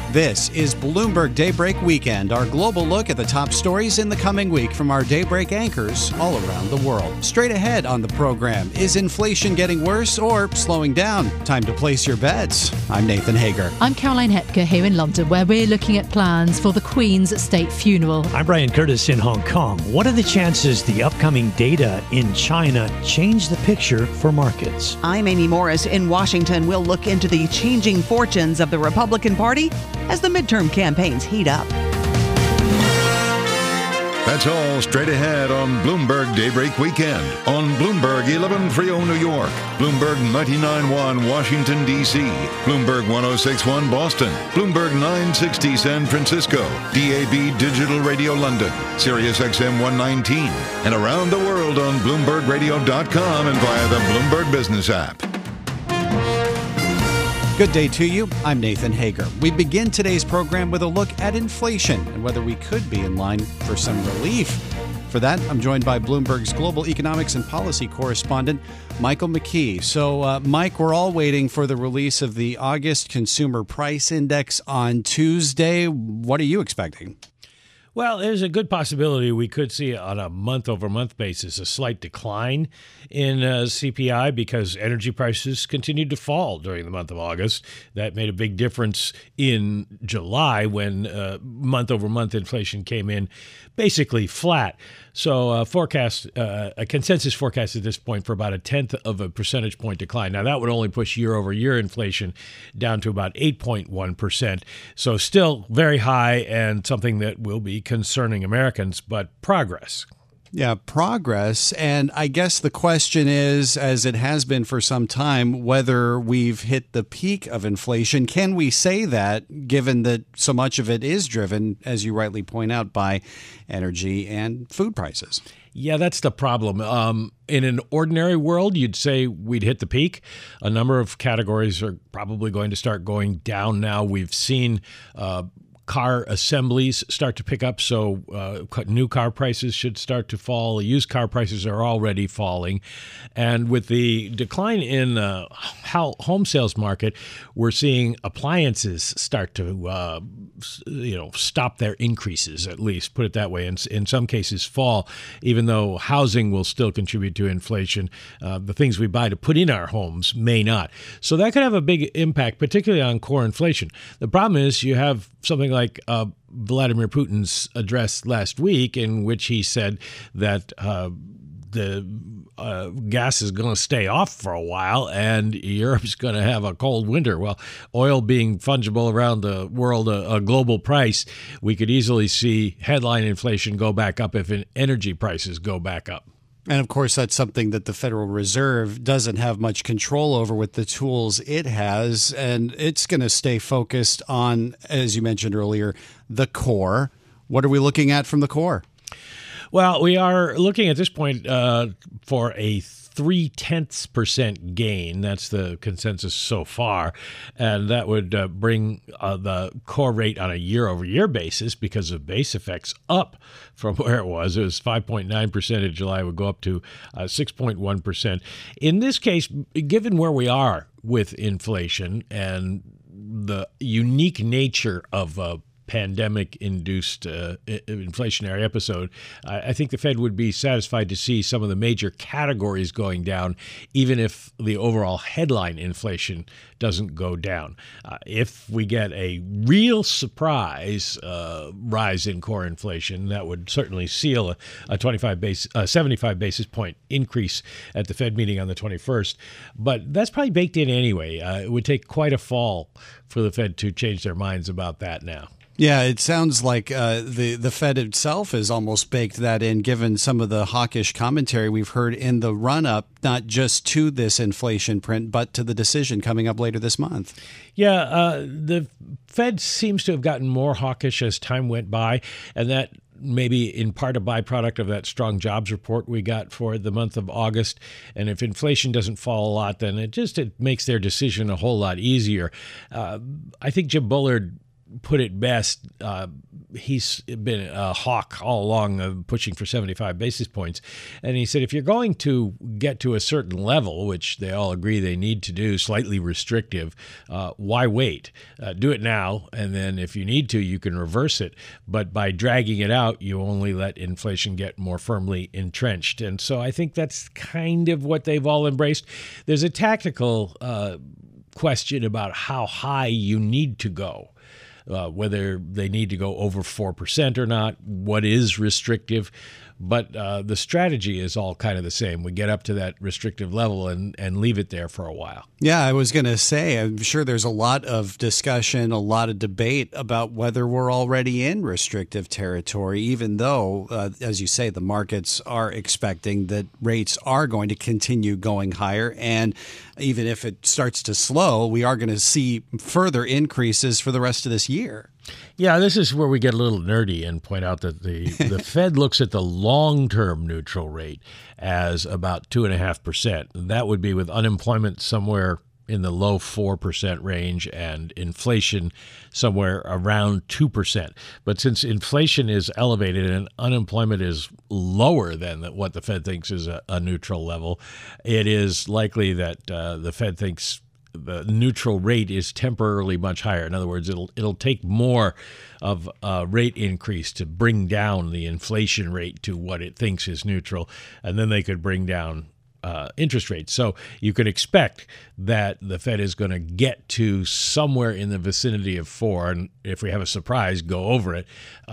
This is Bloomberg Daybreak Weekend, our global look at the top stories in the coming week from our Daybreak anchors all around the world. Straight ahead on the program, is inflation getting worse or slowing down? Time to place your bets. I'm Nathan Hager. I'm Caroline Hepker here in London, where we're looking at plans for the Queen's state funeral. I'm Brian Curtis in Hong Kong. What are the chances the upcoming data in China change the picture for markets? I'm Amy Morris in Washington. We'll look into the changing fortunes of the Republican Party as the midterm campaigns heat up. That's all straight ahead on Bloomberg Daybreak Weekend on Bloomberg 1130 New York, Bloomberg 99.1 Washington, D.C., Bloomberg 106.1 Boston, Bloomberg 960 San Francisco, DAB Digital Radio London, Sirius XM 119, and around the world on BloombergRadio.com and via the Bloomberg Business app. Good day to you. I'm Nathan Hager. We begin today's program with a look at inflation and whether we could be in line for some relief. For that, I'm joined by Bloomberg's global economics and policy correspondent, Michael McKee. So, Mike, we're all waiting for the release of the August Consumer Price Index on Tuesday. What are you expecting? Well, there's a good possibility we could see on a month-over-month basis a slight decline in CPI because energy prices continued to fall during the month of August. That made a big difference in July when month-over-month inflation came in basically flat. So a consensus forecast at this point for about 1/10 of a percentage point decline. Now, that would only push year-over-year inflation down to about 8.1%. So still very high and something that will be concerning Americans, but progress. Yeah, progress. And I guess the question is, as it has been for some time, whether we've hit the peak of inflation. Can we say that, given that so much of it is driven, as you rightly point out, by energy and food prices? Yeah, that's the problem. In an ordinary world, you'd say we'd hit the peak. A number of categories are probably going to start going down now. We've seen car assemblies start to pick up, so new car prices should start to fall. Used car prices are already falling. And with the decline in home sales market, we're seeing appliances start to stop their increases, at least, put it that way, and in some cases fall, even though housing will still contribute to inflation. The things we buy to put in our homes may not. So that could have a big impact, particularly on core inflation. The problem is you have something like Vladimir Putin's address last week, in which he said that the gas is going to stay off for a while and Europe's going to have a cold winter. Well, oil being fungible around the world, a global price, we could easily see headline inflation go back up if energy prices go back up. And, of course, that's something that the Federal Reserve doesn't have much control over with the tools it has. And it's going to stay focused on, as you mentioned earlier, the core. What are we looking at from the core? Well, we are looking at this point for a 0.3% gain. That's the consensus so far. And that would bring the core rate on a year-over-year basis, because of base effects, up from where it was. It was 5.9% in July, would go up to 6.1%. In this case, given where we are with inflation and the unique nature of pandemic-induced inflationary episode, I think the Fed would be satisfied to see some of the major categories going down, even if the overall headline inflation doesn't go down. If we get a real surprise rise in core inflation, that would certainly seal a 75 basis point increase at the Fed meeting on the 21st. But that's probably baked in anyway. It would take quite a fall for the Fed to change their minds about that now. Yeah, it sounds like the Fed itself has almost baked that in, given some of the hawkish commentary we've heard in the run-up, not just to this inflation print, but to the decision coming up later this month. Yeah, the Fed seems to have gotten more hawkish as time went by, and that maybe in part a byproduct of that strong jobs report we got for the month of August. And if inflation doesn't fall a lot, then it makes their decision a whole lot easier. I think Jim Bullard put it best he's been a hawk all along, pushing for 75 basis points. And he said, if you're going to get to a certain level, which they all agree they need to do, slightly restrictive, why wait? Do it now, and then if you need to, you can reverse it. But by dragging it out, you only let inflation get more firmly entrenched. And so I think that's kind of what they've all embraced. There's a tactical question about how high you need to go. Whether they need to go over 4% or not, what is restrictive. But the strategy is all kind of the same. We get up to that restrictive level and leave it there for a while. Yeah, I was going to say, I'm sure there's a lot of discussion, a lot of debate about whether we're already in restrictive territory, even though, as you say, the markets are expecting that rates are going to continue going higher. And even if it starts to slow, we are going to see further increases for the rest of this year. Yeah, this is where we get a little nerdy and point out that the Fed looks at the long-term neutral rate as about 2.5%. That would be with unemployment somewhere in the low 4% range and inflation somewhere around 2%. But since inflation is elevated and unemployment is lower than what the Fed thinks is a neutral level, it is likely that the Fed thinks the neutral rate is temporarily much higher. In other words, it'll take more of a rate increase to bring down the inflation rate to what it thinks is neutral, and then they could bring down interest rates. So you could expect that the Fed is going to get to somewhere in the vicinity of 4, and if we have a surprise, go over it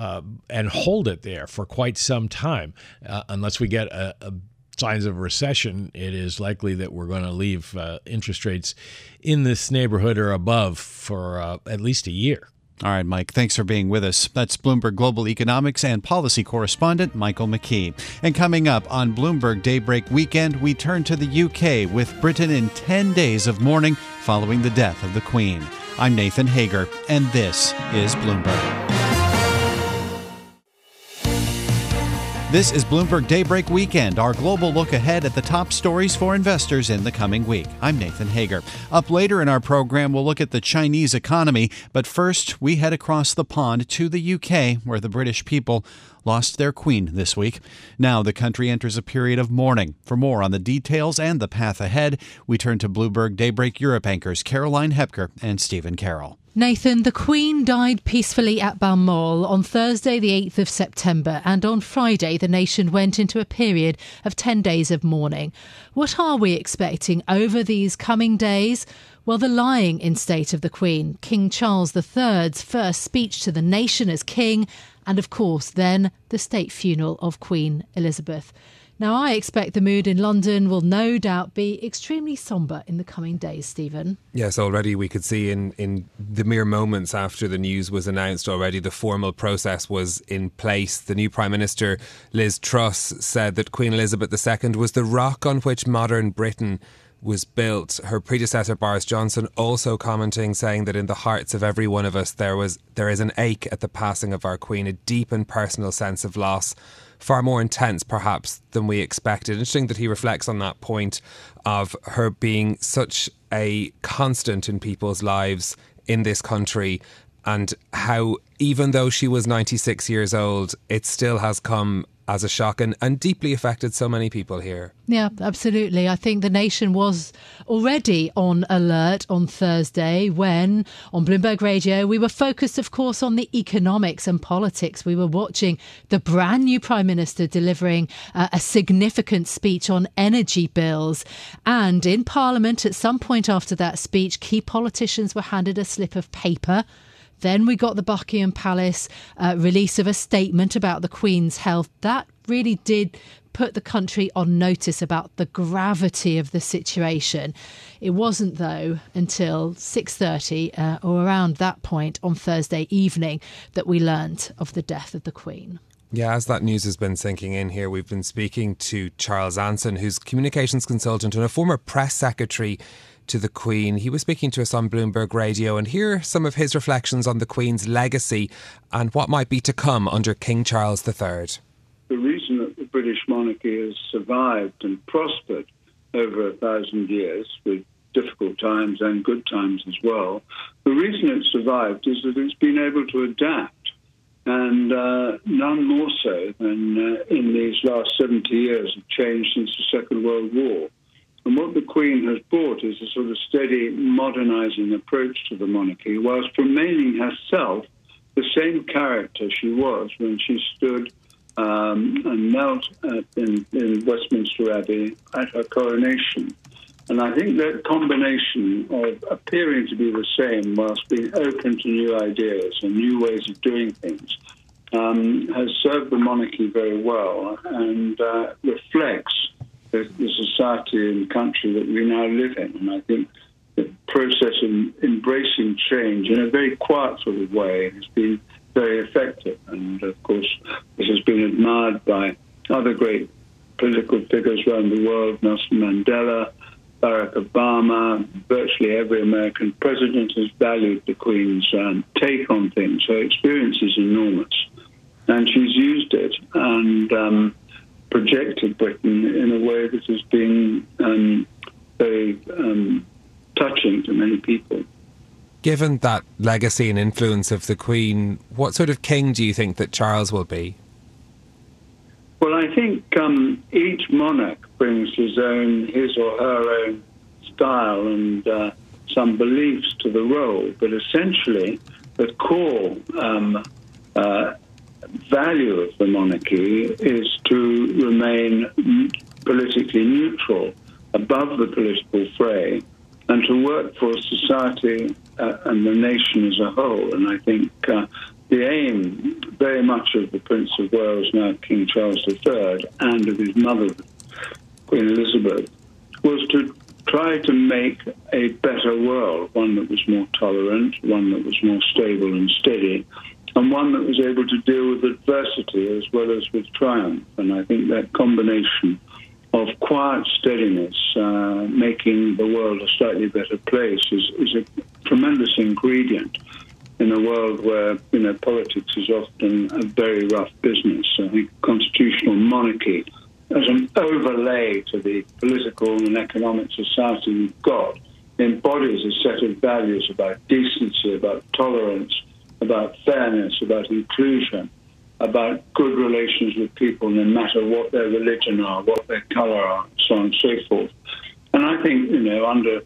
and hold it there for quite some time, unless we get a signs of recession. It is likely that we're going to leave interest rates in this neighborhood or above for at least a year. All right, Mike, thanks for being with us. That's Bloomberg Global Economics and Policy Correspondent Michael McKee. And coming up on Bloomberg Daybreak Weekend, we turn to the UK with Britain in 10 days of mourning following the death of the Queen. I'm Nathan Hager, and this is Bloomberg. This is Bloomberg Daybreak Weekend, our global look ahead at the top stories for investors in the coming week. I'm Nathan Hager. Up later in our program, we'll look at the Chinese economy. But first, we head across the pond to the UK, where the British people lost their queen this week. Now the country enters a period of mourning. For more on the details and the path ahead, we turn to Bloomberg Daybreak Europe anchors Caroline Hepker and Stephen Carroll. Nathan, the Queen died peacefully at Balmoral on Thursday, the 8th of September, and on Friday, the nation went into a period of 10 days of mourning. What are we expecting over these coming days? Well, the lying in state of the Queen, King Charles III's first speech to the nation as king, and of course, then the state funeral of Queen Elizabeth. Now, I expect the mood in London will no doubt be extremely sombre in the coming days, Stephen. Yes, already we could see in the mere moments after the news was announced already, the formal process was in place. The new Prime Minister, Liz Truss, said that Queen Elizabeth II was the rock on which modern Britain was built. Her predecessor, Boris Johnson, also commenting, saying that in the hearts of every one of us there is an ache at the passing of our Queen, a deep and personal sense of loss, far more intense perhaps than we expected. Interesting that he reflects on that point of her being such a constant in people's lives in this country, and how even though she was 96 years old, it still has come as a shock and deeply affected so many people here. Yeah, absolutely. I think the nation was already on alert on Thursday when, on Bloomberg Radio, we were focused, of course, on the economics and politics. We were watching the brand new Prime Minister delivering a significant speech on energy bills. And in Parliament, at some point after that speech, key politicians were handed a slip of paper. Then we got the Buckingham Palace release of a statement about the Queen's health. That really did put the country on notice about the gravity of the situation. It wasn't, though, until 6:30 or around that point on Thursday evening that we learnt of the death of the Queen. Yeah, as that news has been sinking in here, we've been speaking to Charles Anson, who's communications consultant and a former press secretary to the Queen. He was speaking to us on Bloomberg Radio, and here are some of his reflections on the Queen's legacy and what might be to come under King Charles III. The reason that the British monarchy has survived and prospered over 1,000 years, with difficult times and good times as well, the reason it's survived is that it's been able to adapt and none more so than in these last 70 years of change since the Second World War. And what the Queen has brought is a sort of steady modernising approach to the monarchy, whilst remaining herself the same character she was when she stood and knelt in Westminster Abbey at her coronation. And I think that combination of appearing to be the same whilst being open to new ideas and new ways of doing things has served the monarchy very well and reflects the society and country that we now live in. And I think the process of embracing change in a very quiet sort of way has been very effective. And, of course, this has been admired by other great political figures around the world, Nelson Mandela, Barack Obama. Virtually every American president has valued the Queen's take on things. Her experience is enormous. And she's used it and projected Britain in a way that has been very touching to many people. Given that legacy and influence of the Queen, what sort of king do you think that Charles will be? Well, I think each monarch brings his or her own style and some beliefs to the role, but essentially the core value of the monarchy is to remain politically neutral, above the political fray, and to work for society and the nation as a whole. And I think the aim very much of the Prince of Wales, now King Charles III, and of his mother, Queen Elizabeth, was to try to make a better world, one that was more tolerant, one that was more stable and steady, and one that was able to deal with adversity as well as with triumph. And I think that combination of quiet steadiness, making the world a slightly better place, is a tremendous ingredient in a world where, politics is often a very rough business. I think constitutional monarchy, as an overlay to the political and economic society we've got, embodies a set of values about decency, about tolerance, about fairness, about inclusion, about good relations with people, no matter what their religion are, what their colour are, so on and so forth. And I think, under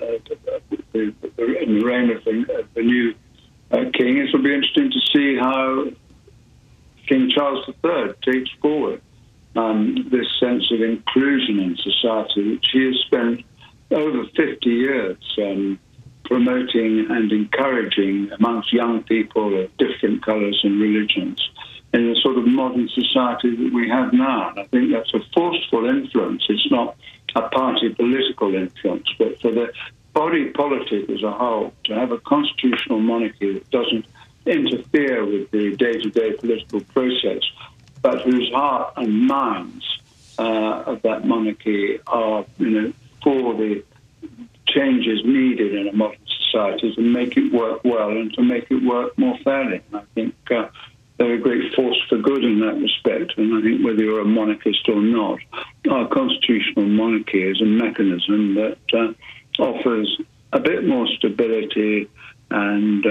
in the reign of the new king, it will be interesting to see how King Charles III takes forward this sense of inclusion in society, which he has spent over 50 years promoting and encouraging amongst young people of different colours and religions in the sort of modern society that we have now. And I think that's a forceful influence. It's not a party political influence, but for the body politic as a whole, to have a constitutional monarchy that doesn't interfere with the day-to-day political process, but whose heart and minds of that monarchy are, for the changes needed in a modern society to make it work well and to make it work more fairly. And I think they're a great force for good in that respect. And I think whether you're a monarchist or not, our constitutional monarchy is a mechanism that offers a bit more stability and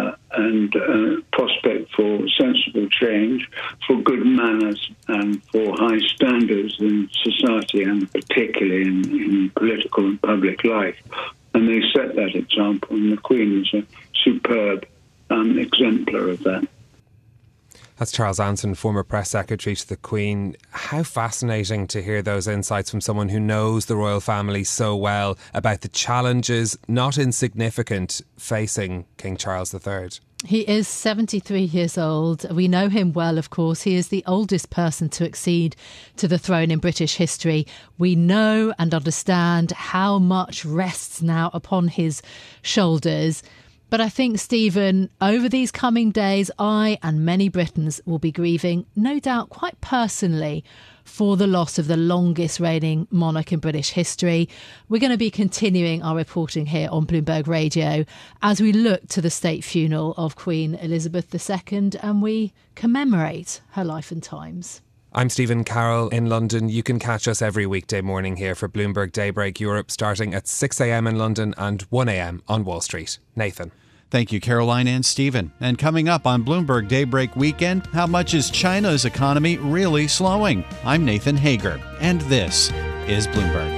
prospect for sensible change, for good manners and for high standards in society and particularly in political and public life. And they set that example, and the Queen is a superb exemplar of that. That's Charles Anson, former press secretary to the Queen. How fascinating to hear those insights from someone who knows the royal family so well about the challenges, not insignificant, facing King Charles III. He is 73 years old. We know him well, of course. He is the oldest person to accede to the throne in British history. We know and understand how much rests now upon his shoulders. But I think, Stephen, over these coming days, I and many Britons will be grieving, no doubt quite personally, for the loss of the longest reigning monarch in British history. We're going to be continuing our reporting here on Bloomberg Radio as we look to the state funeral of Queen Elizabeth II and we commemorate her life and times. I'm Stephen Carroll in London. You can catch us every weekday morning here for Bloomberg Daybreak Europe, starting at 6 a.m. in London and 1 a.m. on Wall Street. Nathan. Thank you, Caroline and Stephen. And coming up on Bloomberg Daybreak Weekend, how much is China's economy really slowing? I'm Nathan Hager, and this is Bloomberg.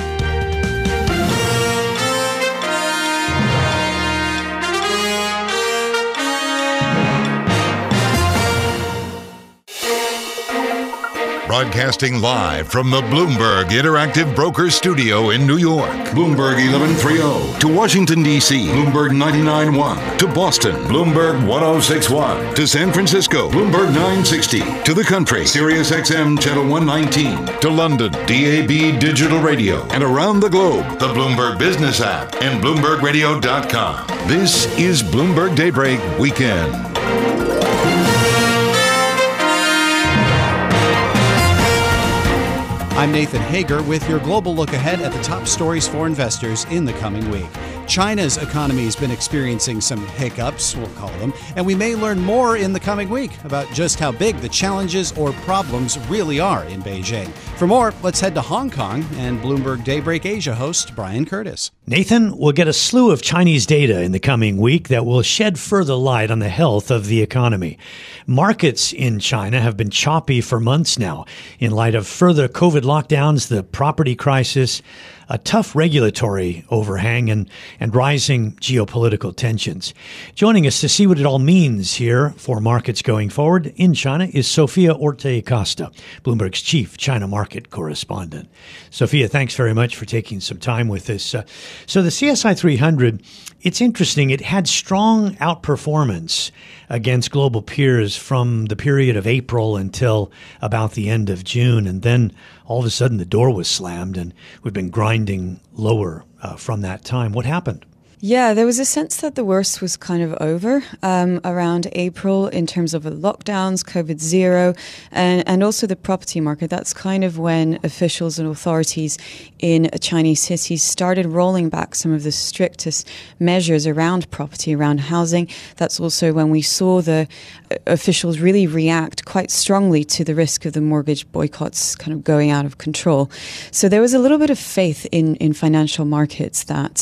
Broadcasting live from the Bloomberg Interactive Brokers Studio in New York. Bloomberg 1130 to Washington, D.C. Bloomberg 99.1 to Boston. Bloomberg 106.1 to San Francisco. Bloomberg 960 to the country. Sirius XM Channel 119 to London. DAB Digital Radio. And around the globe, the Bloomberg Business app and BloombergRadio.com. This is Bloomberg Daybreak Weekend. I'm Nathan Hager with your global look ahead at the top stories for investors in the coming week. China's economy has been experiencing some hiccups, we'll call them, and we may learn more in the coming week about just how big the challenges or problems really are in Beijing. For more, let's head to Hong Kong and Bloomberg Daybreak Asia host Brian Curtis. Nathan, we'll get a slew of Chinese data in the coming week that will shed further light on the health of the economy. Markets in China have been choppy for months now in light of further COVID lockdowns, the property crisis, a tough regulatory overhang, and rising geopolitical tensions. Joining us to see what it all means here for markets going forward in China is Sofia Orte-Acosta, Bloomberg's chief China market correspondent. Sofia, thanks very much for taking some time with us. So the CSI 300, it's interesting. It had strong outperformance against global peers from the period of April until about the end of June. And then all of a sudden the door was slammed and we've been grinding lower from that time. What happened? Yeah, there was a sense that the worst was kind of over around April in terms of the lockdowns, COVID zero, and also the property market. That's kind of when officials and authorities in Chinese cities started rolling back some of the strictest measures around property, around housing. That's also when we saw the officials really react quite strongly to the risk of the mortgage boycotts kind of going out of control. So there was a little bit of faith in financial markets that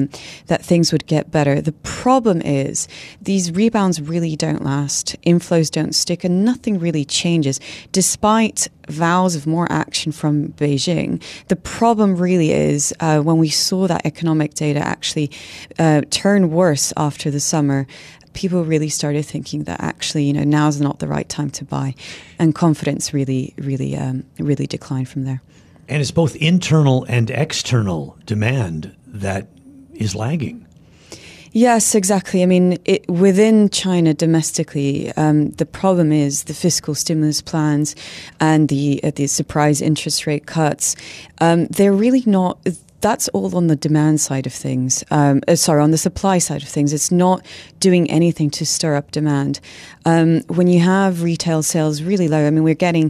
things would get better. The problem is these rebounds really don't last. Inflows don't stick and nothing really changes. Despite vows of more action from Beijing, the problem really is when we saw that economic data actually turn worse after the summer, people really started thinking that actually, now's not the right time to buy. And confidence really declined from there. And it's both internal and external demand that is lagging. Yes, exactly. I mean, within China domestically, the problem is the fiscal stimulus plans and the surprise interest rate cuts. They're really not. That's all on the demand side of things. On the supply side of things. It's not doing anything to stir up demand. When you have retail sales really low, I mean, we're getting,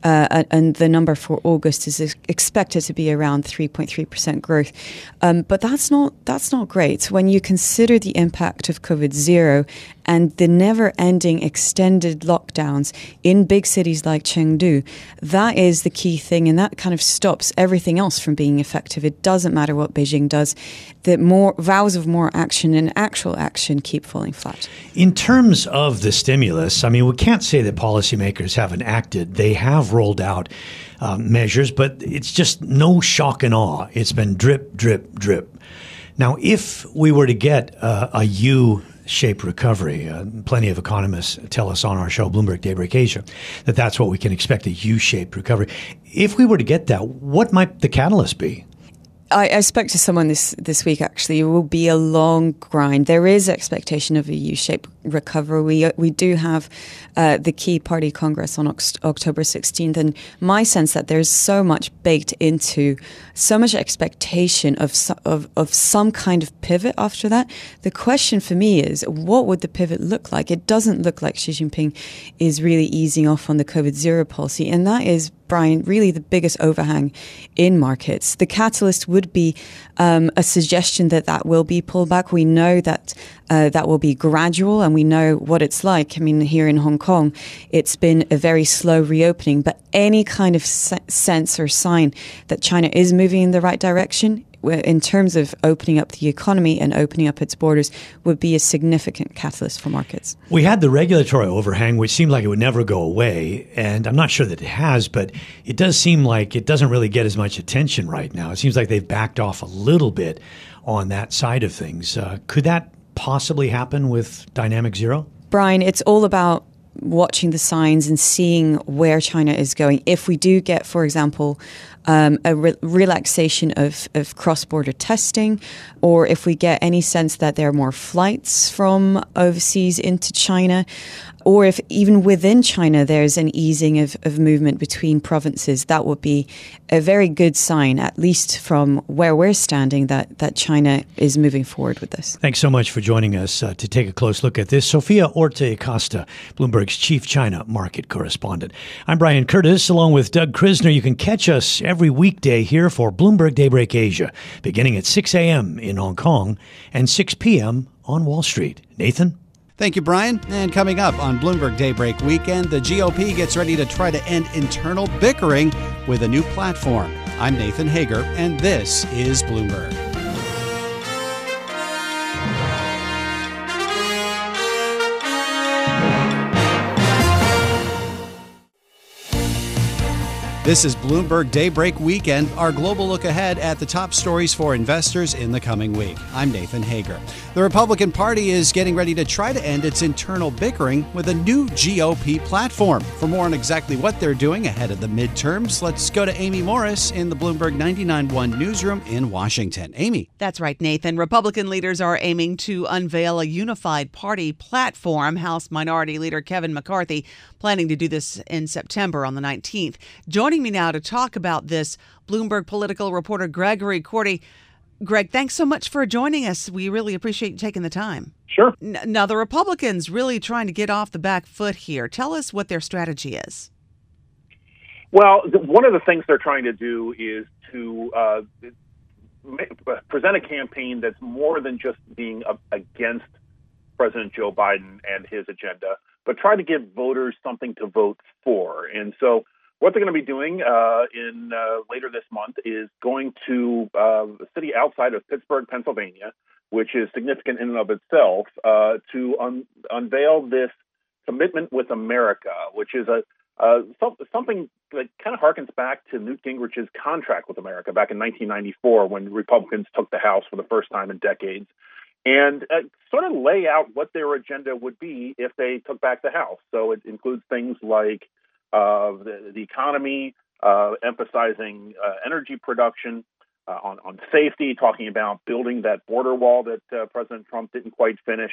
and the number for August is expected to be around 3.3% growth. But that's not great. When you consider the impact of COVID zero and the never-ending extended lockdowns in big cities like Chengdu, that is the key thing, and that kind of stops everything else from being effective. It doesn't matter what Beijing does. The more vows of more action and actual action keep falling flat. In terms of the stimulus, I mean, we can't say that policymakers haven't acted. They have rolled out measures, but it's just no shock and awe. It's been drip, drip, drip. Now, if we were to get a U-shaped recovery, plenty of economists tell us on our show, Bloomberg Daybreak Asia, that that's what we can expect, a U-shaped recovery. If we were to get that, what might the catalyst be? I spoke to someone this week, actually. It will be a long grind. There is expectation of a U-shaped recovery. We do have the key party congress on October 16th, and my sense that there's so much baked into, so much expectation of some kind of pivot after that. The question for me is, what would the pivot look like? It doesn't look like Xi Jinping is really easing off on the COVID zero policy, and that is, Brian, really the biggest overhang in markets. The catalyst would be a suggestion that will be pulled back. We know that that will be gradual, and we know what it's like. I mean, here in Hong Kong, it's been a very slow reopening, but any kind of sense or sign that China is moving in the right direction in terms of opening up the economy and opening up its borders, would be a significant catalyst for markets. We had the regulatory overhang, which seemed like it would never go away, and I'm not sure that it has, but it does seem like it doesn't really get as much attention right now. It seems like they've backed off a little bit on that side of things. Could that possibly happen with Dynamic Zero? Brian, it's all about watching the signs and seeing where China is going. If we do get, for example, a relaxation of cross-border testing, or if we get any sense that there are more flights from overseas into China, or if even within China there's an easing of movement between provinces, that would be a very good sign, at least from where we're standing, that China is moving forward with this. Thanks so much for joining us to take a close look at this. Sofia Orte-Acosta, Bloomberg's chief China market correspondent. I'm Brian Curtis, along with Doug Krisner. You can catch us every weekday here for Bloomberg Daybreak Asia, beginning at 6 a.m. in Hong Kong and 6 p.m. on Wall Street. Nathan? Thank you, Brian. And coming up on Bloomberg Daybreak Weekend, the GOP gets ready to try to end internal bickering with a new platform. I'm Nathan Hager, and this is Bloomberg. This is Bloomberg Daybreak Weekend, our global look ahead at the top stories for investors in the coming week. I'm Nathan Hager. The Republican Party is getting ready to try to end its internal bickering with a new GOP platform. For more on exactly what they're doing ahead of the midterms, let's go to Amy Morris in the Bloomberg 99.1 newsroom in Washington. Amy. That's right, Nathan. Republican leaders are aiming to unveil a unified party platform. House Minority Leader Kevin McCarthy planning to do this in September on the 19th. Joining me now to talk about this, Bloomberg political reporter Gregory Korte. Greg, thanks so much for joining us. We really appreciate you taking the time. Sure. Now, the Republicans really trying to get off the back foot here. Tell us what their strategy is. Well, one of the things they're trying to do is to present a campaign that's more than just being against President Joe Biden and his agenda, but try to give voters something to vote for. And so what they're going to be doing later this month is going to a city outside of Pittsburgh, Pennsylvania, which is significant in and of itself, to unveil this commitment with America, which is something that kind of harkens back to Newt Gingrich's contract with America back in 1994 when Republicans took the House for the first time in decades, and sort of lay out what their agenda would be if they took back the House. So it includes things like the economy, emphasizing energy production, on safety, talking about building that border wall that President Trump didn't quite finish.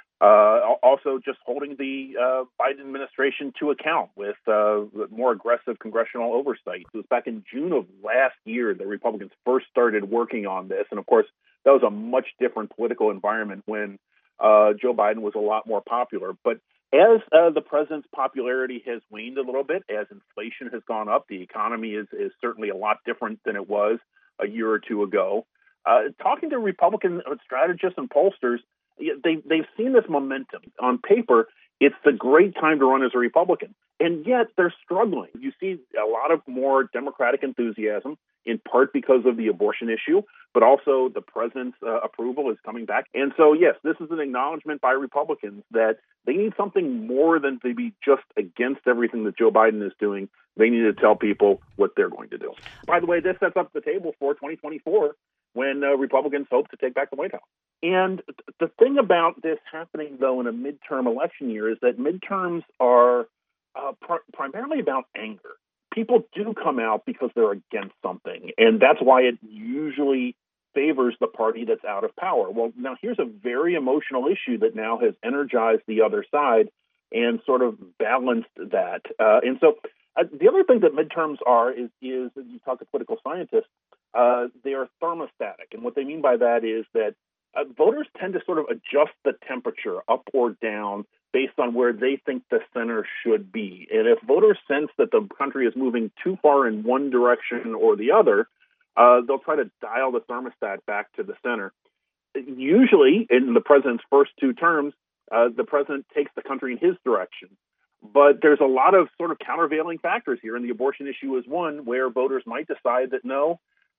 Also just holding the Biden administration to account with more aggressive congressional oversight. It was back in June of last year that Republicans first started working on this. And of course, that was a much different political environment when Joe Biden was a lot more popular. But as the president's popularity has waned a little bit, as inflation has gone up, the economy is certainly a lot different than it was a year or two ago. Talking to Republican strategists and pollsters, they've seen this momentum. On paper, it's the great time to run as a Republican, and yet they're struggling. You see a lot of more Democratic enthusiasm, in part because of the abortion issue, but also the president's approval is coming back. And so, yes, this is an acknowledgement by Republicans that they need something more than to be just against everything that Joe Biden is doing. They need to tell people what they're going to do. By the way, this sets up the table for 2024 when Republicans hope to take back the White House. And the thing about this happening, though, in a midterm election year is that midterms are primarily about anger. People do come out because they're against something, and that's why it usually favors the party that's out of power. Well, now here's a very emotional issue that now has energized the other side and sort of balanced that. And so the other thing that midterms are is you talk to political scientists, they are thermostatic. And what they mean by that is that voters tend to sort of adjust the temperature up or down based on where they think the center should be. And if voters sense that the country is moving too far in one direction or the other, they'll try to dial the thermostat back to the center. Usually, in the president's first two terms, the president takes the country in his direction. But there's a lot of sort of countervailing factors here, and the abortion issue is one where voters might decide that, no,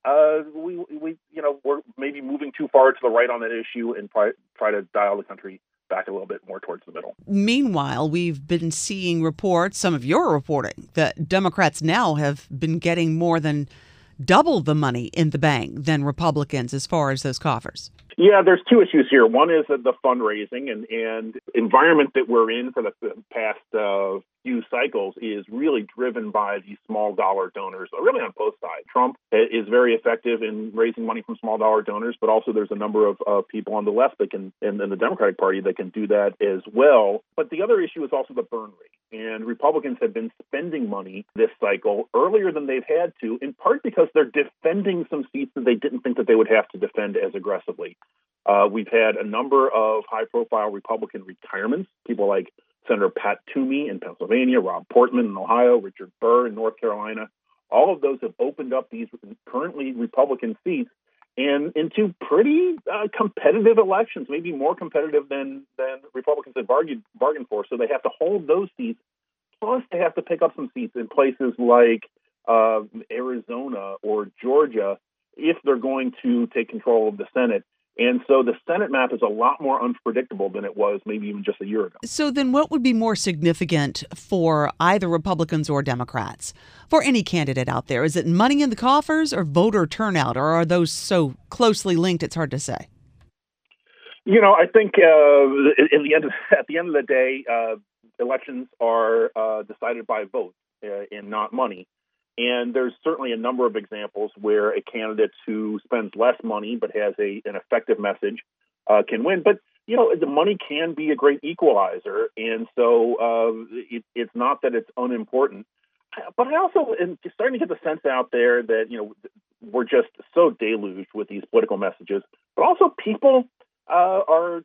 we're maybe moving too far to the right on that issue and try to dial the country back a little bit more towards the middle. Meanwhile, we've been seeing reports, some of your reporting, that Democrats now have been getting more than double the money in the bank than Republicans as far as those coffers. Yeah, there's two issues here. One is the fundraising and environment that we're in for the past few cycles is really driven by these small dollar donors, really on both sides. Trump is very effective in raising money from small dollar donors, but also there's a number of people on the left that can, and the Democratic Party that can do that as well. But the other issue is also the burn rate. And Republicans have been spending money this cycle earlier than they've had to, in part because they're defending some seats that they didn't think that they would have to defend as aggressively. We've had a number of high-profile Republican retirements, people like Senator Pat Toomey in Pennsylvania, Rob Portman in Ohio, Richard Burr in North Carolina. All of those have opened up these currently Republican seats and into pretty competitive elections, maybe more competitive than Republicans had bargained for. So they have to hold those seats. Plus, they have to pick up some seats in places like Arizona or Georgia if they're going to take control of the Senate. And so the Senate map is a lot more unpredictable than it was maybe even just a year ago. So then what would be more significant for either Republicans or Democrats, for any candidate out there? Is it money in the coffers or voter turnout, or are those so closely linked it's hard to say? I think at the end of the day, elections are decided by votes and not money. And there's certainly a number of examples where a candidate who spends less money but has an effective message can win. But, the money can be a great equalizer. And so it's not that it's unimportant. But I also am starting to get the sense out there that, we're just so deluged with these political messages. But also people our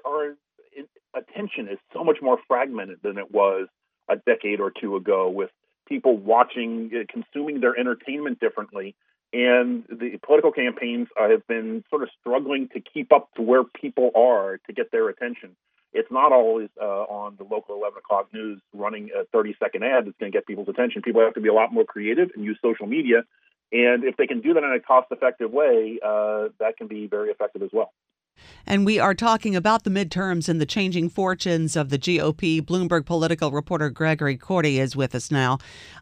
attention is so much more fragmented than it was a decade or two ago, with people watching, consuming their entertainment differently. And the political campaigns have been sort of struggling to keep up to where people are to get their attention. It's not always on the local 11 o'clock news running a 30-second ad that's going to get people's attention. People have to be a lot more creative and use social media. And if they can do that in a cost-effective way, that can be very effective as well. And we are talking about the midterms and the changing fortunes of the GOP. Bloomberg political reporter Gregory Korte is with us now.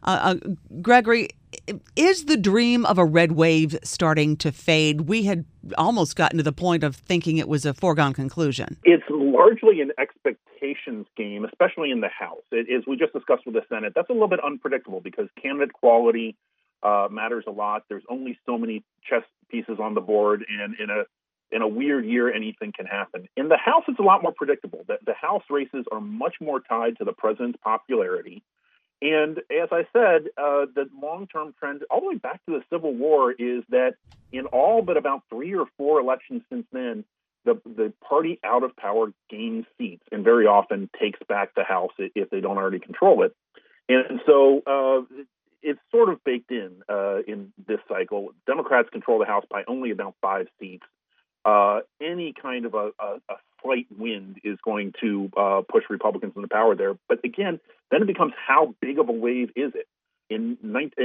Gregory, is the dream of a red wave starting to fade? We had almost gotten to the point of thinking it was a foregone conclusion. It's largely an expectations game, especially in the House. As we just discussed with the Senate, that's a little bit unpredictable because candidate quality matters a lot. There's only so many chess pieces on the board, and in a weird year, anything can happen. In the House, it's a lot more predictable. The House races are much more tied to the president's popularity. And as I said, the long-term trend, all the way back to the Civil War, is that in all but about 3 or 4 elections since then, the party out of power gains seats and very often takes back the House if they don't already control it. And so it's sort of baked in this cycle. Democrats control the House by only about 5 seats. Any kind of a slight wind is going to push Republicans into power there. But again, then it becomes how big of a wave is it? In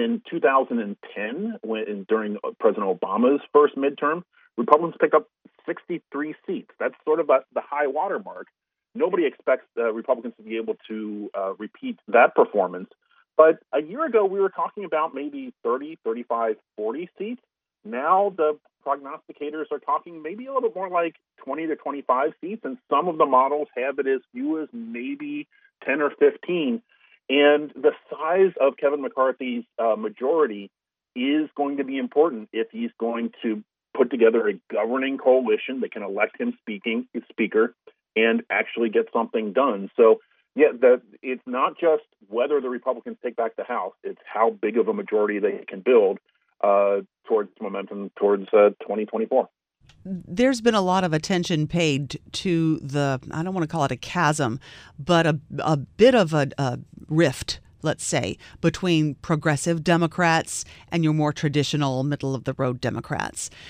2010, during President Obama's first midterm, Republicans picked up 63 seats. That's sort of the high water mark. Nobody expects Republicans to be able to repeat that performance. But a year ago, we were talking about maybe 30, 35, 40 seats. Now the prognosticators are talking maybe a little bit more like 20 to 25 seats, and some of the models have it as few as maybe 10 or 15. And the size of Kevin McCarthy's majority is going to be important if he's going to put together a governing coalition that can elect him speaker and actually get something done. So, yeah, it's not just whether the Republicans take back the House, it's how big of a majority they can build towards momentum towards 2024. There's been a lot of attention paid to I don't want to call it a chasm, but a bit of a rift, let's say, between progressive Democrats and your more traditional middle-of-the-road Democrats.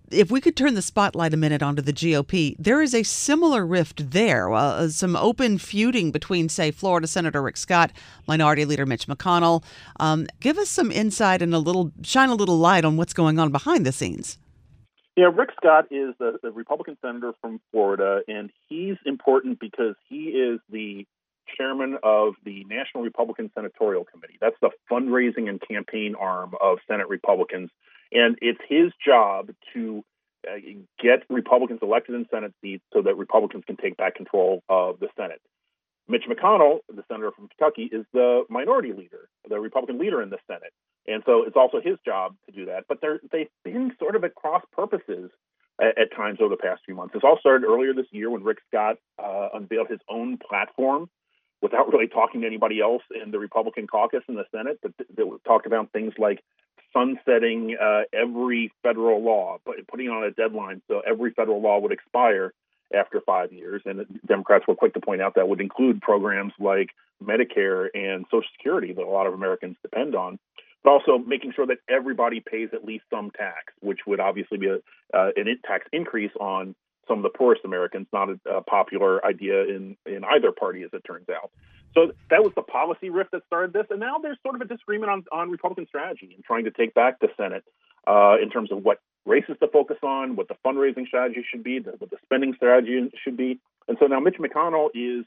if we could turn the spotlight a minute onto the GOP, there is a similar rift there. Some open feuding between, say, Florida Senator Rick Scott, Minority Leader Mitch McConnell. Give us some insight and shine a little light on what's going on behind the scenes. Yeah, Rick Scott is the Republican senator from Florida, and he's important because he is the chairman of the National Republican Senatorial Committee. That's the fundraising and campaign arm of Senate Republicans. And it's his job to get Republicans elected in Senate seats so that Republicans can take back control of the Senate. Mitch McConnell, the senator from Kentucky, is the minority leader, the Republican leader in the Senate. And so it's also his job to do that. But they've been sort of at cross purposes at times over the past few months. This all started earlier this year when Rick Scott unveiled his own platform without really talking to anybody else in the Republican caucus in the Senate that talked about things like sunsetting every federal law, putting on a deadline so every federal law would expire after 5 years. And the Democrats were quick to point out that would include programs like Medicare and Social Security that a lot of Americans depend on, but also making sure that everybody pays at least some tax, which would obviously be an tax increase on some of the poorest Americans, not a popular idea in either party, as it turns out. So that was the policy rift that started this. And now there's sort of a disagreement on Republican strategy and trying to take back the Senate in terms of what races to focus on, what the fundraising strategy should be, what the spending strategy should be. And so now Mitch McConnell is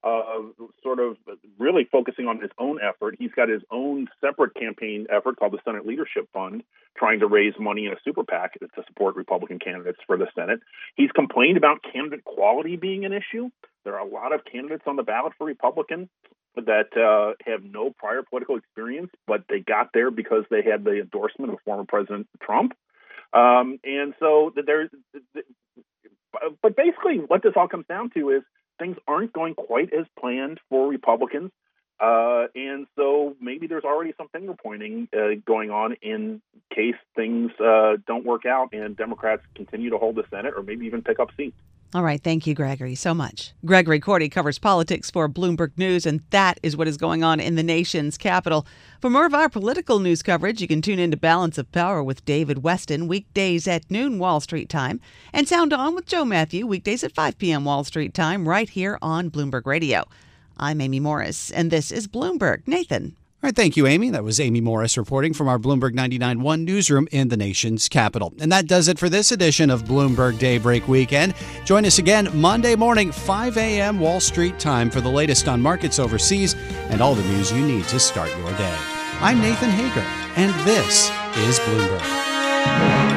sort of really focusing on his own effort. He's got his own separate campaign effort called the Senate Leadership Fund, trying to raise money in a super PAC to support Republican candidates for the Senate. He's complained about candidate quality being an issue. There are a lot of candidates on the ballot for Republican that have no prior political experience, but they got there because they had the endorsement of former President Trump. And so but basically what this all comes down to is things aren't going quite as planned for Republicans. And so maybe there's already some finger pointing going on in case things don't work out and Democrats continue to hold the Senate or maybe even pick up seats. All right. Thank you, Gregory, so much. Gregory Corti covers politics for Bloomberg News, and that is what is going on in the nation's capital. For more of our political news coverage, you can tune in to Balance of Power with David Weston weekdays at noon Wall Street time, and Sound On with Joe Matthew weekdays at 5 p.m. Wall Street time right here on Bloomberg Radio. I'm Amy Morris, and this is Bloomberg. Nathan. All right, thank you, Amy. That was Amy Morris reporting from our Bloomberg 99.1 newsroom in the nation's capital. And that does it for this edition of Bloomberg Daybreak Weekend. Join us again Monday morning, 5 a.m. Wall Street time for the latest on markets overseas and all the news you need to start your day. I'm Nathan Hager, and this is Bloomberg.